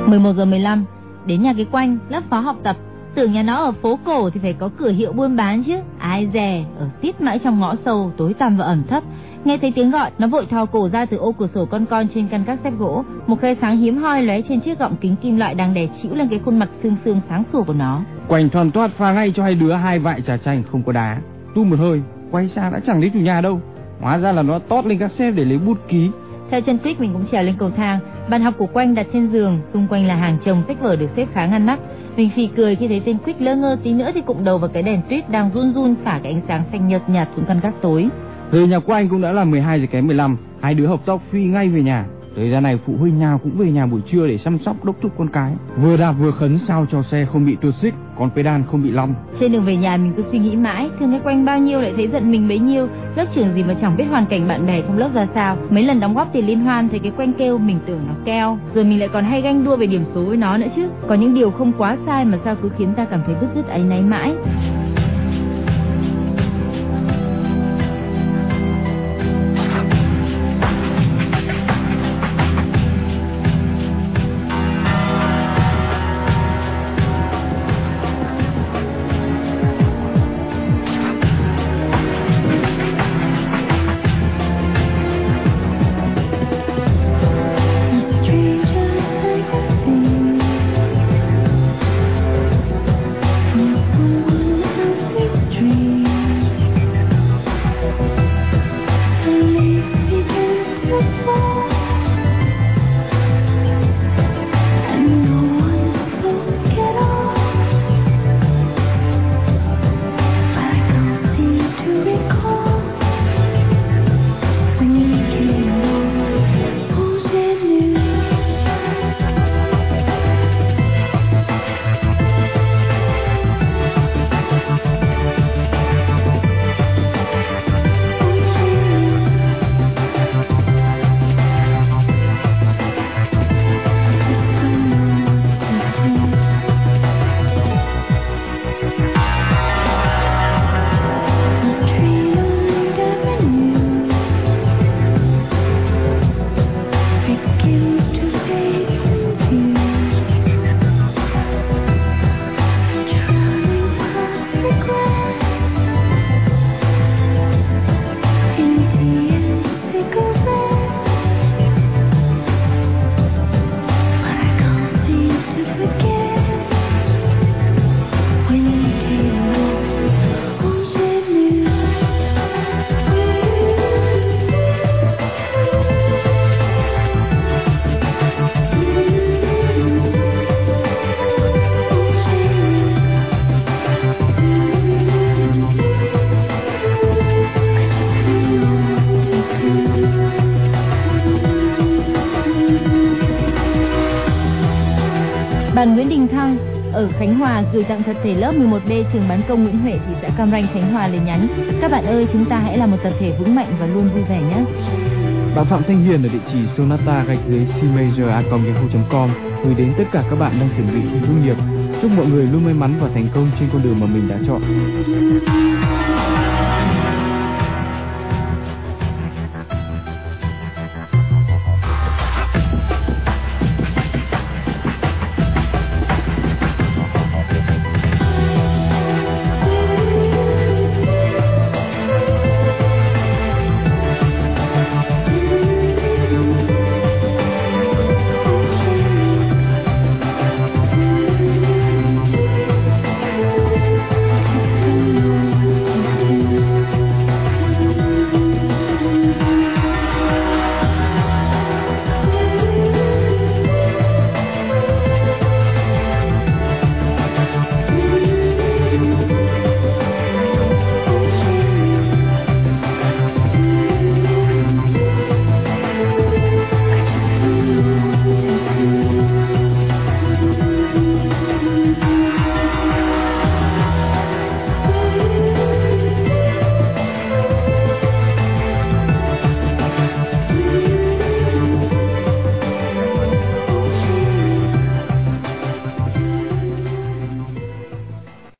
11:15 đến nhà cái Quanh, lớp phó học tập. Tưởng nhà nó ở phố cổ thì phải có cửa hiệu buôn bán chứ. Ai dè, ở tít mãi trong ngõ sâu, tối tăm và ẩm thấp. Nghe thấy tiếng gọi, nó vội thò cổ ra từ ô cửa sổ con trên căn gác xếp gỗ. Một khê sáng hiếm hoi lóe trên chiếc gọng kính kim loại đang đè chĩu lên cái khuôn mặt xương xương sáng sủa của nó. Quanh thoăn thoắt pha ngay cho hai đứa 2 vại trà chanh không có đá. Tu một hơi, quay sang đã chẳng thấy chủ nhà đâu. Hóa ra là nó tót lên các xếp để lấy bút ký. Theo chân Quýt mình cũng trèo lên cầu thang. Bàn học của Quanh đặt trên giường, xung quanh là hàng chồng sách vở được xếp khá ngăn nắp. Mình phì cười khi thấy tên Quýt lơ ngơ tí nữa thì cụm đầu vào cái đèn tuyết đang run run phả cái ánh sáng xanh nhợt nhạt xuống căn gác tối. Giờ nhà của anh cũng đã là 12 giờ kém 15. Hai đứa học tóc phi ngay về nhà. Thời gian này phụ huynh nào cũng về nhà buổi trưa để chăm sóc đốc thúc con cái. Vừa đạp vừa khấn sao cho xe không bị tuột xích, còn pedal không bị lom. Trên đường về nhà mình cứ suy nghĩ mãi, thương cái Quanh bao nhiêu lại thấy giận mình bấy nhiêu. Lớp trưởng gì mà chẳng biết hoàn cảnh bạn bè trong lớp ra sao. Mấy lần đóng góp tiền liên hoan thấy cái Quanh kêu mình tưởng nó keo. Rồi mình lại còn hay ganh đua về điểm số với nó nữa chứ. Có những điều không quá sai mà sao cứ khiến ta cảm thấy bứt rứt áy náy mãi. Bạn Nguyễn Đình Thăng ở Khánh Hòa gửi tặng tập thể lớp 11B trường bán công Nguyễn Huệ, thị xã Cam Ranh, Khánh Hòa lời nhắn: các bạn ơi, chúng ta hãy là một tập thể vững mạnh và luôn vui vẻ nhé. Bạn Phạm Thanh Hiền ở địa chỉ sonata@cmajor.com gửi đến tất cả các bạn đang chuẩn bị thi tốt nghiệp. Chúc mọi người luôn may mắn và thành công trên con đường mà mình đã chọn.